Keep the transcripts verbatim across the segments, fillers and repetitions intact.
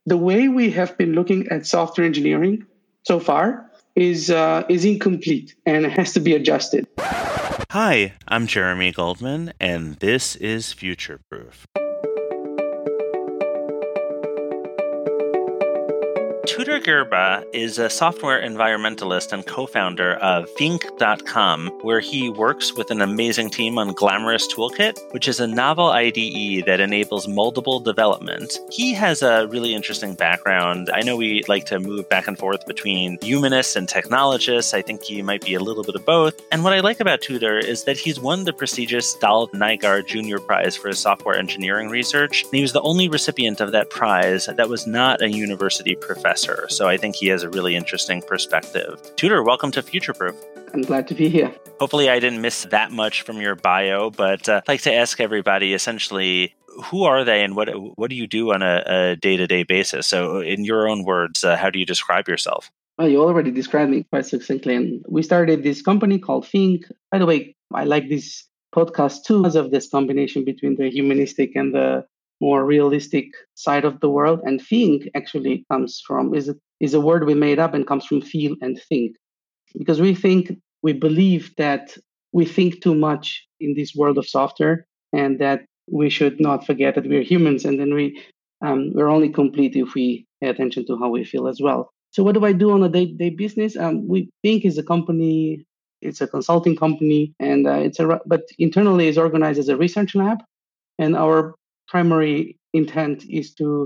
the way we have been looking at software engineering so far is uh, is incomplete and has to be adjusted. Hi, I'm Jeremy Goldman, and this is Future Proof. Tudor Gerba is a software environmentalist and co-founder of Fink dot com, where he works with an amazing team on Glamorous Toolkit, which is a novel I D E that enables moldable development. He has a really interesting background. I know we like to move back and forth between humanists and technologists. I think he might be a little bit of both. And what I like about Tudor is that he's won the prestigious Dal Nygaard Junior Prize for his software engineering research. And he was the only recipient of that prize that was not a university professor. So I think he has a really interesting perspective. Tudor, welcome to Future Proof. I'm glad to be here. Hopefully I didn't miss that much from your bio, but uh, I'd like to ask everybody essentially, who are they and what what do you do on a, a day-to-day basis? So in your own words, uh, how do you describe yourself? Well, you already described me quite succinctly. And we started this company called Fink. By the way, I like this podcast too because of this combination between the humanistic and the more realistic side of the world. And Fink actually comes from, is a, is a word we made up and comes from feel and think. Because we think, we believe that we think too much in this world of software and that we should not forget that we're humans and then we, um, we're only complete if we pay attention to how we feel as well. So what do I do on a day-to-day business? Um, we Fink is a company, it's a consulting company, and uh, it's a, but internally is organized as a research lab. And our primary intent is to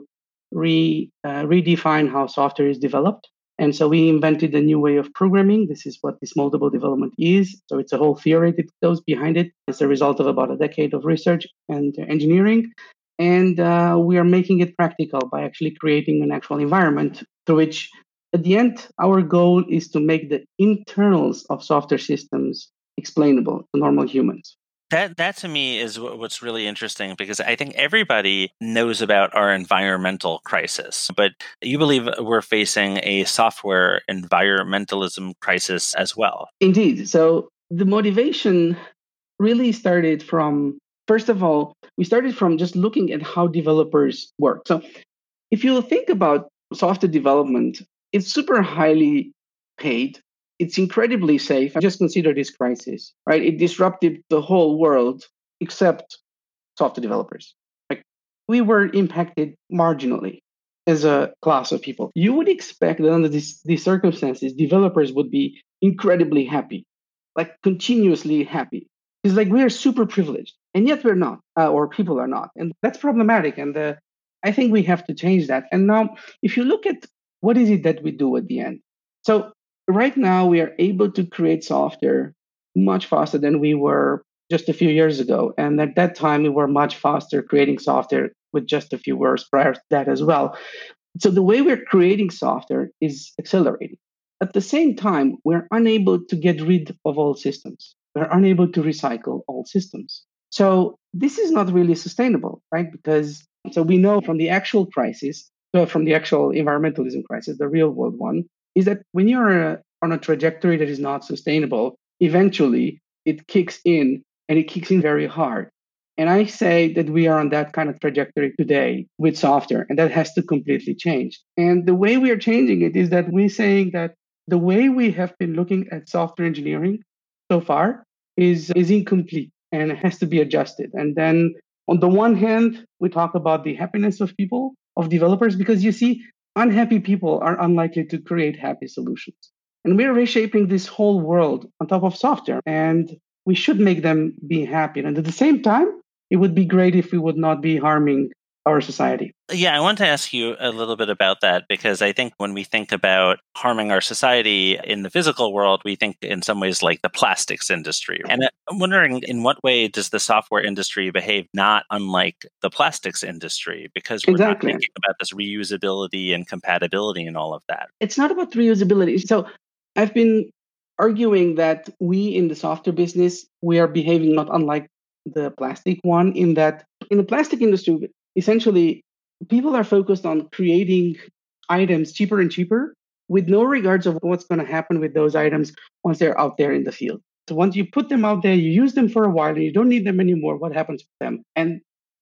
re, uh, redefine how software is developed. And so we invented a new way of programming. This is what this moldable development is. So it's a whole theory that goes behind it. It's a result of about a decade of research and engineering. And uh, we are making it practical by actually creating an actual environment through which, at the end, our goal is to make the internals of software systems explainable to normal humans. That that to me is what's really interesting because I think everybody knows about our environmental crisis, but you believe we're facing a software environmentalism crisis as well. Indeed. So the motivation really started from, first of all, we started from just looking at how developers work. So if you think about software development, it's super highly paid. It's incredibly safe. Just consider this crisis, right? It disrupted the whole world except software developers. Like we were impacted marginally as a class of people. You would expect that under this, these circumstances, developers would be incredibly happy, like continuously happy. It's like we are super privileged, and yet we're not, uh, or people are not, and that's problematic. And uh, I think we have to change that. And now, if you look at what is it that we do at the end, so right now, we are able to create software much faster than we were just a few years ago. And at that time, we were much faster creating software with just a few years prior to that as well. So the way we're creating software is accelerating. At the same time, we're unable to get rid of all systems. We're unable to recycle all systems. So this is not really sustainable, right? Because so we know from the actual crisis, so from the actual environmentalism crisis, the real world one, is that when you're uh, on a trajectory that is not sustainable, eventually it kicks in and it kicks in very hard. And I say that we are on that kind of trajectory today with software, and that has to completely change. And the way we are changing it is that we're saying that the way we have been looking at software engineering so far is, is incomplete and it has to be adjusted. And then on the one hand, we talk about the happiness of people, of developers, because you see, unhappy people are unlikely to create happy solutions. And we're reshaping this whole world on top of software, and we should make them be happy. And at the same time, it would be great if we would not be harming our society. Yeah, I want to ask you a little bit about that because I think when we think about harming our society in the physical world, we think in some ways like the plastics industry. And I'm wondering in what way does the software industry behave not unlike the plastics industry? Because we're exactly. not thinking about this reusability and compatibility and all of that. It's not about reusability. So I've been arguing that we in the software business, we are behaving not unlike the plastic one in that in the plastic industry, essentially, people are focused on creating items cheaper and cheaper with no regards of what's going to happen with those items once they're out there in the field. So once you put them out there, you use them for a while and you don't need them anymore, what happens with them? And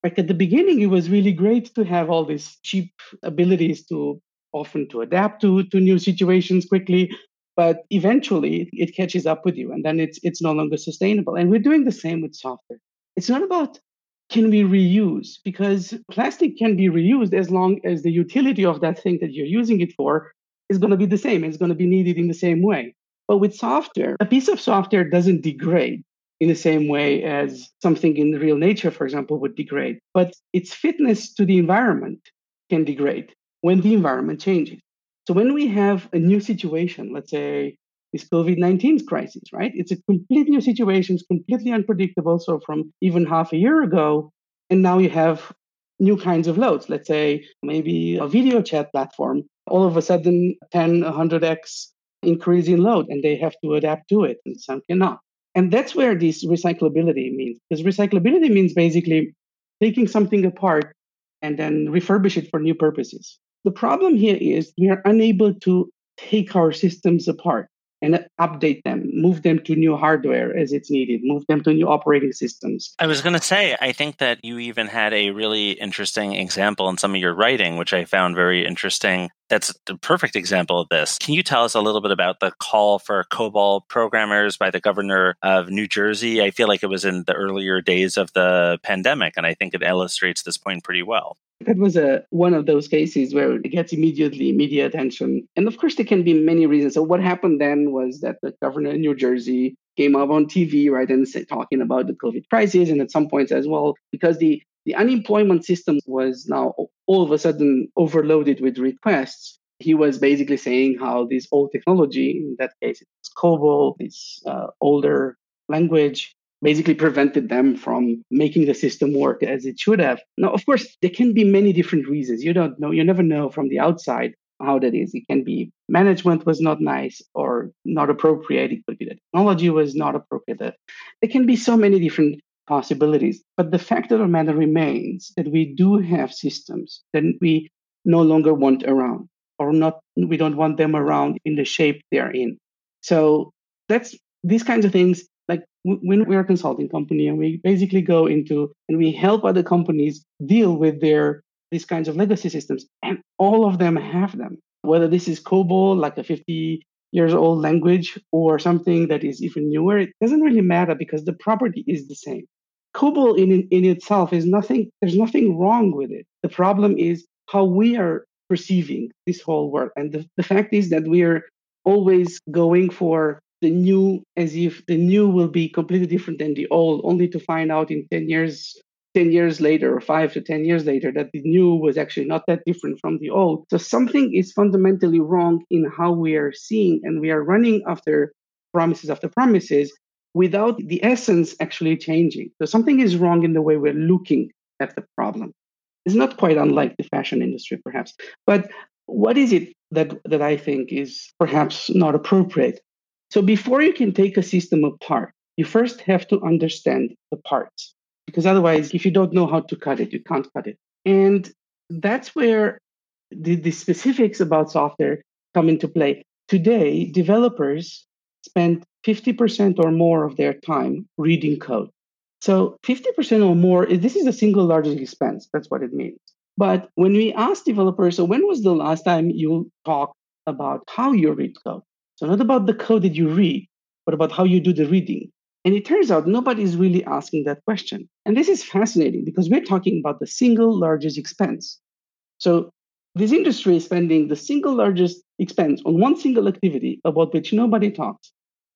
Like at the beginning, it was really great to have all these cheap abilities to often to adapt to, to new situations quickly. But eventually it catches up with you and then it's it's no longer sustainable. And we're doing the same with software. It's not about can we reuse, because plastic can be reused as long as the utility of that thing that you're using it for is going to be the same. It's going to be needed in the same way. But with software, a piece of software doesn't degrade in the same way as something in real nature, for example, would degrade. But its fitness to the environment can degrade when the environment changes. So when we have a new situation, let's say this COVID nineteen crisis, right? It's a complete new situation, it's completely unpredictable. So from even half a year ago, and now you have new kinds of loads. Let's say maybe a video chat platform, all of a sudden ten, one hundred x increase in load, and they have to adapt to it, and some cannot. And that's where this recyclability means, because recyclability means basically taking something apart and then refurbish it for new purposes. The problem here is we are unable to take our systems apart and update them, move them to new hardware as it's needed, move them to new operating systems. I was going to say, I think that you even had a really interesting example in some of your writing, which I found very interesting. That's the perfect example of this. Can you tell us a little bit about the call for COBOL programmers by the governor of New Jersey? I feel like it was in the earlier days of the pandemic, and I think it illustrates this point pretty well. That was a one of those cases where it gets immediately media attention. And of course, there can be many reasons. So what happened then was that the governor in New Jersey came up on T V, right, and said, talking about the COVID crisis. And at some points as well, because the, the unemployment system was now all of a sudden overloaded with requests, he was basically saying how this old technology, in that case, it's COBOL, this uh, older language, basically prevented them from making the system work as it should have. Now, of course, there can be many different reasons. You don't know, you never know from the outside how that is. It can be management was not nice or not appropriate. It could be the technology was not appropriate. There can be so many different possibilities. But the fact of the matter remains that we do have systems that we no longer want around, or not, we don't want them around in the shape they're in. So that's these kinds of things. Like when we're a consulting company and we basically go into and we help other companies deal with their these kinds of legacy systems, and all of them have them. Whether this is COBOL, like a fifty years old language, or something that is even newer, it doesn't really matter because the property is the same. COBOL in in itself is nothing. There's nothing wrong with it. The problem is how we are perceiving this whole work, and the, the fact is that we are always going for the new as if the new will be completely different than the old, only to find out in ten years, ten years later, or five to ten years later, that the new was actually not that different from the old. So something is fundamentally wrong in how we are seeing, and we are running after promises after promises without the essence actually changing. So something is wrong in the way we're looking at the problem. It's not quite unlike the fashion industry, perhaps. But what is it that, that I think is perhaps not appropriate? So before you can take a system apart, you first have to understand the parts, because otherwise, if you don't know how to cut it, you can't cut it. And that's where the, the specifics about software come into play. Today, developers spend fifty percent or more of their time reading code. So fifty percent or more, this is the single largest expense. That's what it means. But when we ask developers, so when was the last time you talked about how you read code? So not about the code that you read, but about how you do the reading. And it turns out nobody's really asking that question. And this is fascinating because we're talking about the single largest expense. So this industry is spending the single largest expense on one single activity about which nobody talks.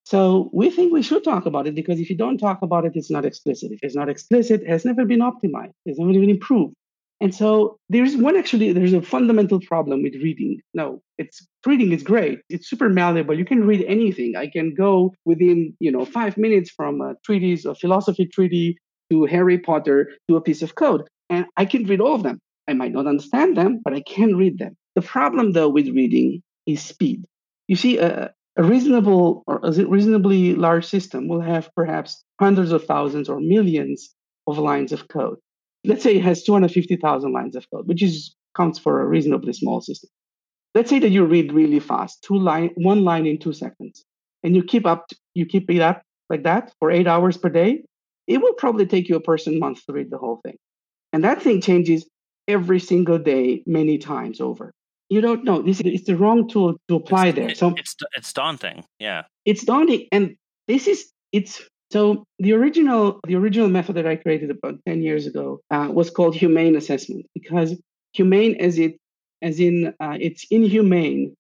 So we think we should talk about it, because if you don't talk about it, it's not explicit. If it's not explicit, it has never been optimized. It's never been improved. And so there's one actually, there's a fundamental problem with reading. No, it's reading is great. It's super malleable. You can read anything. I can go within, you know, five minutes from a treatise, a philosophy treatise, to Harry Potter, to a piece of code. And I can read all of them. I might not understand them, but I can read them. The problem, though, with reading is speed. You see, a, a reasonable or a reasonably large system will have perhaps hundreds of thousands or millions of lines of code. Let's say it has two hundred fifty thousand lines of code, which is counts for a reasonably small system. Let's say that you read really fast, two line, one line in two seconds, and you keep up, you keep it up like that for eight hours per day. It will probably take you a person month to read the whole thing. And that thing changes every single day, many times over. You don't know. This is the wrong tool to apply it's there. it, So it's it's daunting. Yeah. it's daunting. And this is it's so the original the original method that I created about ten years ago uh, was called humane assessment, because humane as it as in uh, it's inhumane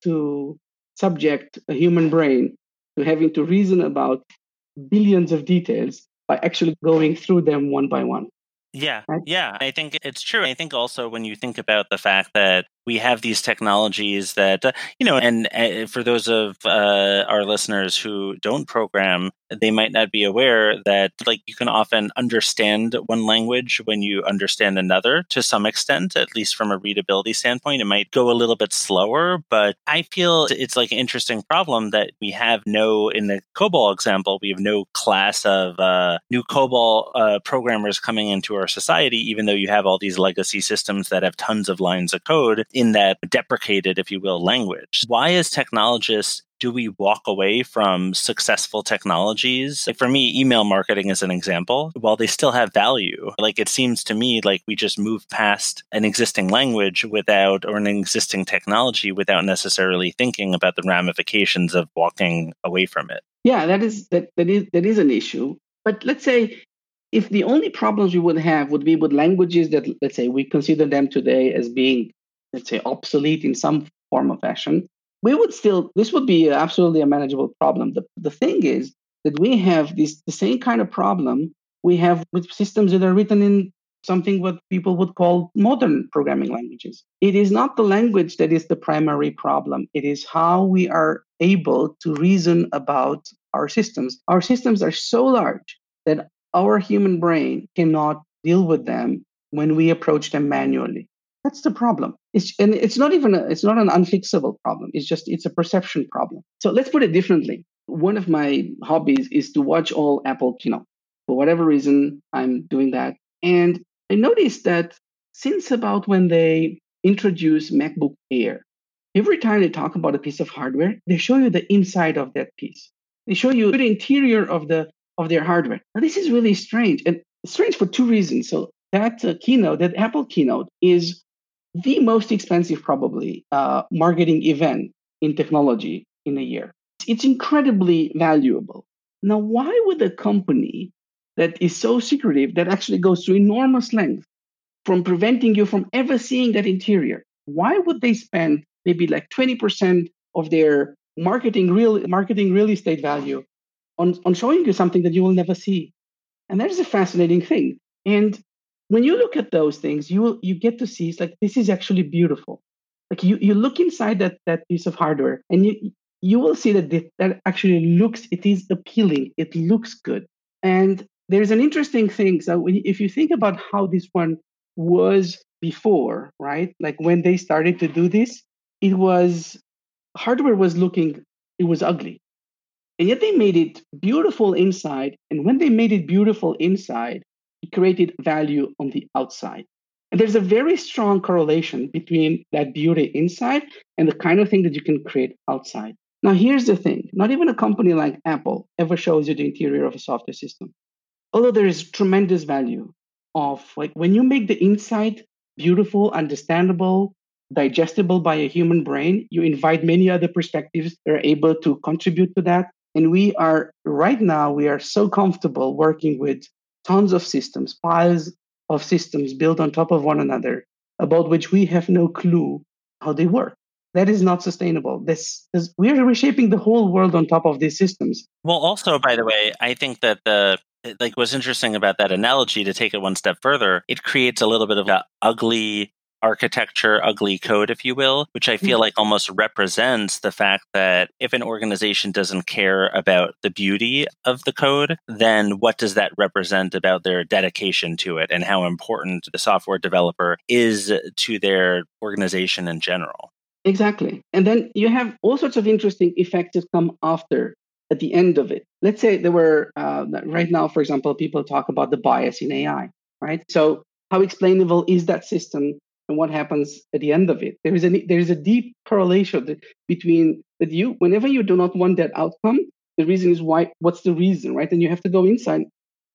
to subject a human brain to having to reason about billions of details by actually going through them one by one. Yeah, Right? yeah, I think it's true. I think also when you think about the fact that we have these technologies that, uh, you know, and uh, for those of uh, our listeners who don't program, they might not be aware that, like, you can often understand one language when you understand another to some extent, at least from a readability standpoint. It might go a little bit slower, but I feel it's like an interesting problem that we have no, in the COBOL example, we have no class of uh, new COBOL uh, programmers coming into our society, even though you have all these legacy systems that have tons of lines of code in that deprecated, if you will, language. Why, as technologists, do we walk away from successful technologies? Like, for me, email marketing is an example. While they still have value, like, it seems to me like we just move past an existing language without, or an existing technology without necessarily thinking about the ramifications of walking away from it. Yeah, that is that that is that is an issue. But let's say if the only problems we would have would be with languages that, let's say, we consider them today as being, let's say, obsolete in some form or fashion, we would still, this would be absolutely a manageable problem. The, the thing is that we have this the same kind of problem we have with systems that are written in something what people would call modern programming languages. It is not the language that is the primary problem. It is how we are able to reason about our systems. Our systems are so large that our human brain cannot deal with them when we approach them manually. That's the problem. It's, and it's not even a, it's not an unfixable problem. It's just it's a perception problem. So let's put it differently. One of my hobbies is to watch all Apple keynote. For whatever reason, I'm doing that. And I noticed that since about when they introduced MacBook Air, every time they talk about a piece of hardware, they show you the inside of that piece. They show you the interior of the of their hardware. Now, this is really strange, and it's strange for two reasons. So that uh, keynote, that Apple keynote, is the most expensive, probably, uh, marketing event in technology in a year. It's incredibly valuable. Now, why would a company that is so secretive, that actually goes to enormous length from preventing you from ever seeing that interior, why would they spend maybe like twenty percent of their marketing real marketing real estate value on, on showing you something that you will never see? And that is a fascinating thing. And when you look at those things, you will you get to see it's like this is actually beautiful. Like you you look inside that that piece of hardware, and you you will see that this, that actually looks it is appealing. It looks good. And there's an interesting thing. So when, if you think about how this one was before, right? Like when they started to do this, it was hardware was looking it was ugly, and yet they made it beautiful inside. And when they made it beautiful inside, it created value on the outside. And there's a very strong correlation between that beauty inside and the kind of thing that you can create outside. Now, here's the thing, not even a company like Apple ever shows you the interior of a software system. Although there is tremendous value of like when you make the inside beautiful, understandable, digestible by a human brain, you invite many other perspectives that are able to contribute to that. And we are right now, we are so comfortable working with tons of systems, piles of systems built on top of one another, about which we have no clue how they work. That is not sustainable. This, this we are reshaping the whole world on top of these systems. Well, also, by the way, I think that the like what's interesting about that analogy, to take it one step further, it creates a little bit of an ugly architecture, ugly code, if you will, which I feel like almost represents the fact that if an organization doesn't care about the beauty of the code, then what does that represent about their dedication to it and how important the software developer is to their organization in general? Exactly. And then you have all sorts of interesting effects that come after at the end of it. Let's say there were, uh, right now, for example, people talk about the bias in A I, right? So how explainable is that system and what happens at the end of it? There is a, there is a deep correlation between that you, whenever you do not want that outcome, the reason is why, what's the reason, right? And you have to go inside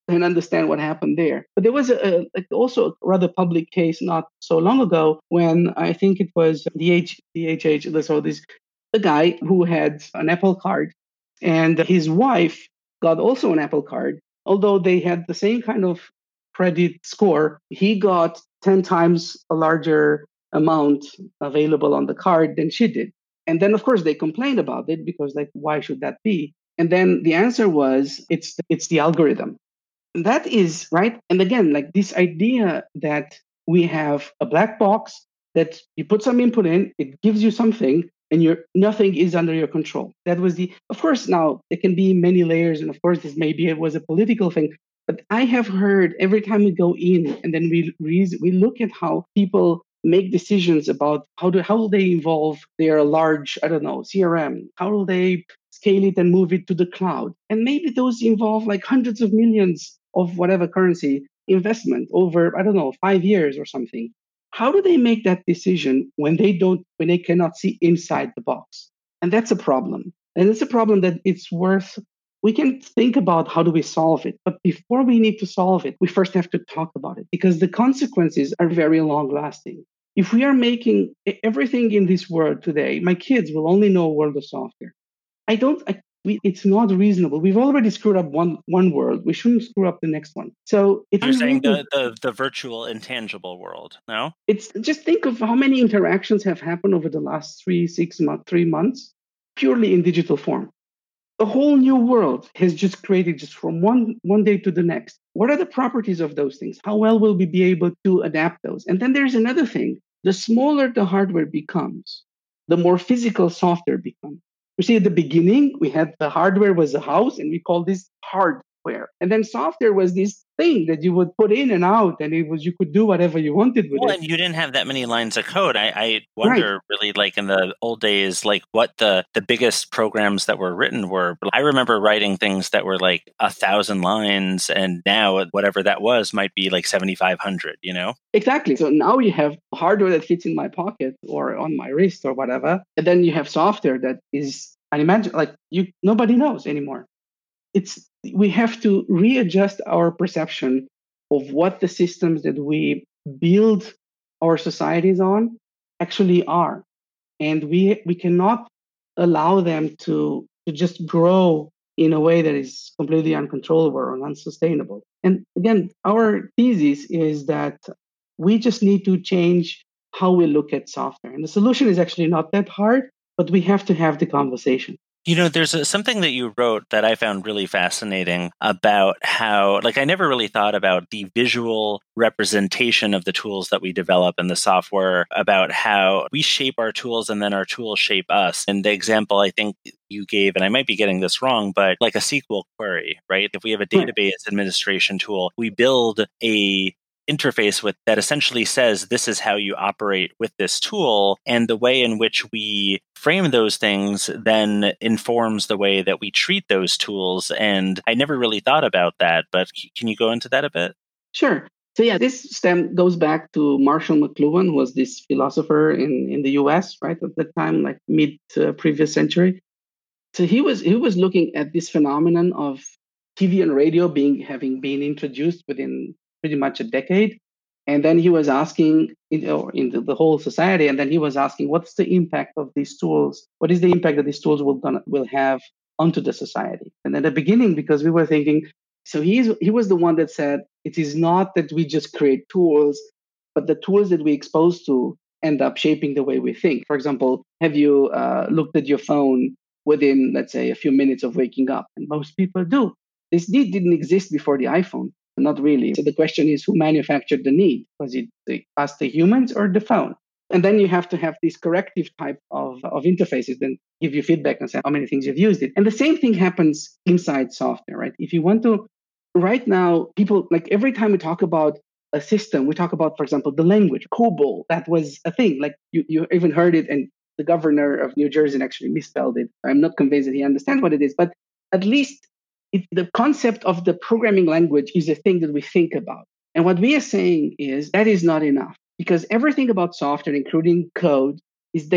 and understand what happened there. But there was a, a, also a rather public case not so long ago when I think it was the H, the H H, so this a guy who had an Apple Card, and his wife got also an Apple Card, although they had the same kind of credit score. He got ten times a larger amount available on the card than she did. And then, of course, they complained about it because, like, why should that be? And then the answer was, it's it's the algorithm. That is right. And again, like this idea that we have a black box that you put some input in, it gives you something, and you're nothing is under your control. That was the. Of course, now there can be many layers, and of course, this maybe it was a political thing. But I have heard every time we go in and then we re- we look at how people make decisions about how do how will they involve their large, I don't know, C R M, how will they scale it and move it to the cloud, and maybe those involve like hundreds of millions of whatever currency investment over, I don't know, five years or something. How do they make that decision when they don't when they cannot see inside the box? And that's a problem, and it's a problem that it's worth. We can think about how do we solve it, but before we need to solve it, we first have to talk about it, because the consequences are very long lasting. If we are making everything in this world today, my kids will only know a world of software. I don't, I, we, it's not reasonable. We've already screwed up one one world. We shouldn't screw up the next one. So if You're saying really, the, the, the virtual intangible world, no? It's just think of how many interactions have happened over the last three, six months, three months, purely in digital form. A whole new world has just created just from one, one day to the next. What are the properties of those things? How well will we be able to adapt those? And then there's another thing. The smaller the hardware becomes, the more physical software becomes. You see, at the beginning, we had the hardware was a house, and we called this hardware. And then software was this thing that you would put in and out, and it was you could do whatever you wanted with well, it. And you didn't have that many lines of code. I, I wonder, right. really, like in the old days, like what the, the biggest programs that were written were. I remember writing things that were like a thousand lines, and now whatever that was might be like seventy-five hundred, you know? Exactly. So now you have hardware that fits in my pocket or on my wrist or whatever. And then you have software that is unimaginable. Like you, nobody knows anymore. It's we have to readjust our perception of what the systems that we build our societies on actually are. And we we cannot allow them to, to just grow in a way that is completely uncontrollable or unsustainable. And again, our thesis is that we just need to change how we look at software. And the solution is actually not that hard, but we have to have the conversation. You know, there's a, something that you wrote that I found really fascinating about how, like, I never really thought about the visual representation of the tools that we develop in the software, about how we shape our tools and then our tools shape us. And the example I think you gave, and I might be getting this wrong, but like a S Q L query, right? If we have a database administration tool, we build a interface with that essentially says this is how you operate with this tool, and the way in which we frame those things then informs the way that we treat those tools. And I never really thought about that, but can you go into that a bit? Sure. So yeah, this stem goes back to Marshall McLuhan, who was this philosopher in, in the U S, right, at the time, like mid uh, previous century. So he was he was looking at this phenomenon of T V and radio being having been introduced within pretty much a decade. And then he was asking, you know, in the, the whole society, and then he was asking, what's the impact of these tools? What is the impact that these tools will, gonna, will have onto the society? And at the beginning, because we were thinking, so he's, he was the one that said, it is not that we just create tools, but the tools that we expose to end up shaping the way we think. For example, have you uh, looked at your phone within, let's say, a few minutes of waking up? And most people do. This need didn't exist before the iPhone. Not really. So the question is, who manufactured the need? Was it the, us, the humans, or the phone? And then you have to have this corrective type of, of interfaces that give you feedback and say how many things you've used it. And the same thing happens inside software, right? If you want to, right now, people, like every time we talk about a system, we talk about, for example, the language, COBOL. That was a thing. Like you, you even heard it, and the governor of New Jersey actually misspelled it. I'm not convinced that he understands what it is, but at least It, the concept of the programming language is a thing that we think about. And what we are saying is that is not enough, because everything about software, including code, is data.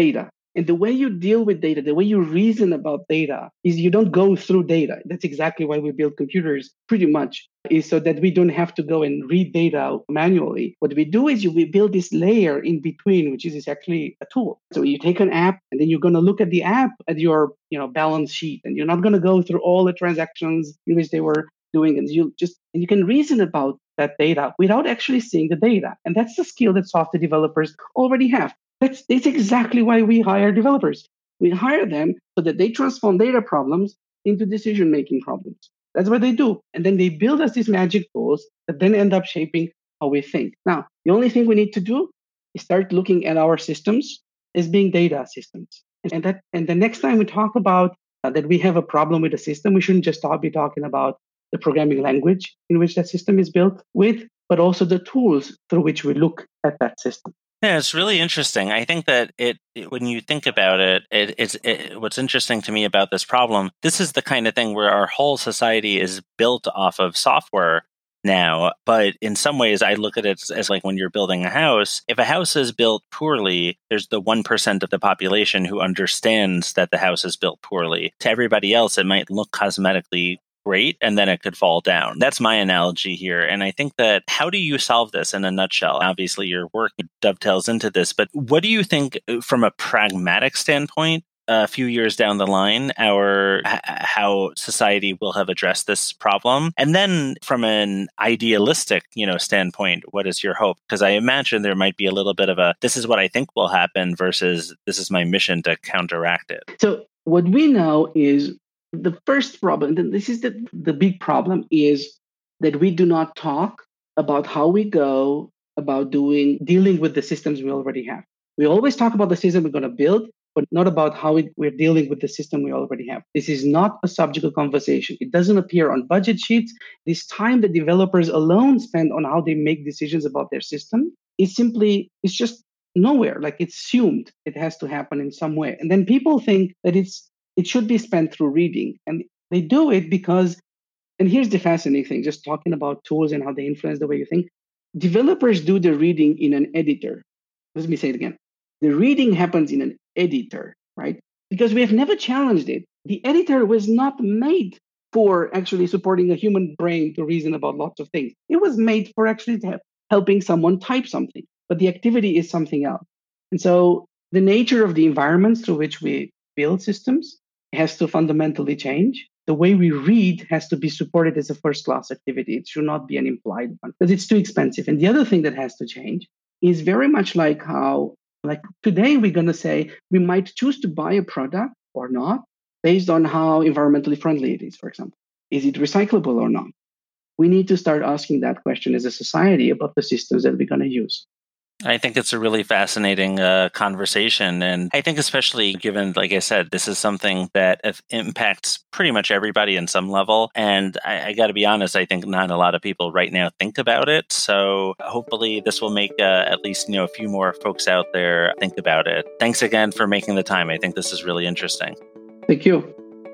And the way you deal with data, the way you reason about data is you don't go through data. That's exactly why we build computers pretty much, is so that we don't have to go and read data manually. What we do is you, we build this layer in between, which is actually a tool. So you take an app and then you're going to look at the app at your you know, balance sheet, and you're not going to go through all the transactions in which they were doing. And you just, and you can reason about that data without actually seeing the data. And that's the skill that software developers already have. That's, that's exactly why we hire developers. We hire them so that they transform data problems into decision-making problems. That's what they do. And then they build us these magic tools that then end up shaping how we think. Now, the only thing we need to do is start looking at our systems as being data systems. And that, and the next time we talk about uh, that we have a problem with a system, we shouldn't just talk, be talking about the programming language in which that system is built with, but also the tools through which we look at that system. Yeah, it's really interesting. I think that it, it when you think about it, it it's it, what's interesting to me about this problem. This is the kind of thing where our whole society is built off of software now. But in some ways, I look at it as, as like when you're building a house. If a house is built poorly, there's the one percent of the population who understands that the house is built poorly. To everybody else, it might look cosmetically great, and then it could fall down. That's my analogy here. And I think that how do you solve this in a nutshell? Obviously, your work dovetails into this, but what do you think from a pragmatic standpoint, a few years down the line, our h- how society will have addressed this problem? And then from an idealistic, you know, standpoint, what is your hope? Because I imagine there might be a little bit of a, this is what I think will happen versus this is my mission to counteract it. So what we know is the first problem, and this is the, the big problem, is that we do not talk about how we go about doing dealing with the systems we already have. We always talk about the system we're going to build, but not about how it, we're dealing with the system we already have. This is not a subject of conversation. It doesn't appear on budget sheets. This time that developers alone spend on how they make decisions about their system is simply, it's just nowhere. Like it's assumed it has to happen in some way. And then people think that it's it should be spent through reading. And they do it because, and here's the fascinating thing, just talking about tools and how they influence the way you think. Developers do the reading in an editor. Let me say it again. The reading happens in an editor, right? Because we have never challenged it. The editor was not made for actually supporting a human brain to reason about lots of things. It was made for actually helping someone type something, but the activity is something else. And so the nature of the environments through which we build systems has to fundamentally change. The way we read has to be supported as a first-class activity. It should not be an implied one because it's too expensive. And the other thing that has to change is very much like how, like today, we're going to say we might choose to buy a product or not based on how environmentally friendly it is, for example. Is it recyclable or not? We need to start asking that question as a society about the systems that we're going to use. I think it's a really fascinating uh, conversation. And I think especially given, like I said, this is something that impacts pretty much everybody in some level. And I, I got to be honest, I think not a lot of people right now think about it. So hopefully this will make uh, at least, you know, a few more folks out there think about it. Thanks again for making the time. I think this is really interesting. Thank you.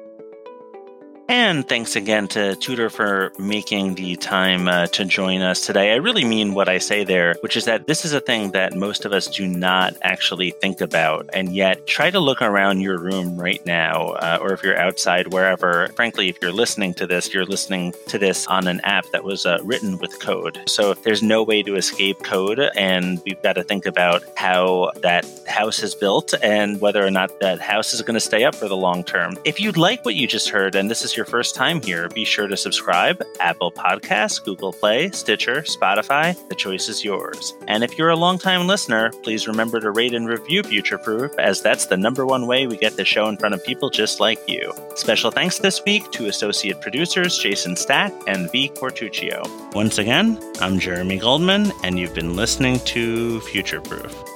And thanks again to Tudor for making the time uh, to join us today. I really mean what I say there, which is that this is a thing that most of us do not actually think about. And yet try to look around your room right now, uh, or if you're outside, wherever. Frankly, if you're listening to this, you're listening to this on an app that was uh, written with code. So there's no way to escape code. And we've got to think about how that house is built and whether or not that house is going to stay up for the long term. If you like what you just heard, and this is your first time here, be sure to subscribe. Apple Podcasts, Google Play, Stitcher, Spotify. The choice is yours. And if you're a longtime listener, please remember to rate and review Futureproof, as that's the number one way we get the show in front of people just like you. Special thanks this week to associate producers Jason Stack and V. Cortuccio. Once again, I'm Jeremy Goldman, and you've been listening to Futureproof.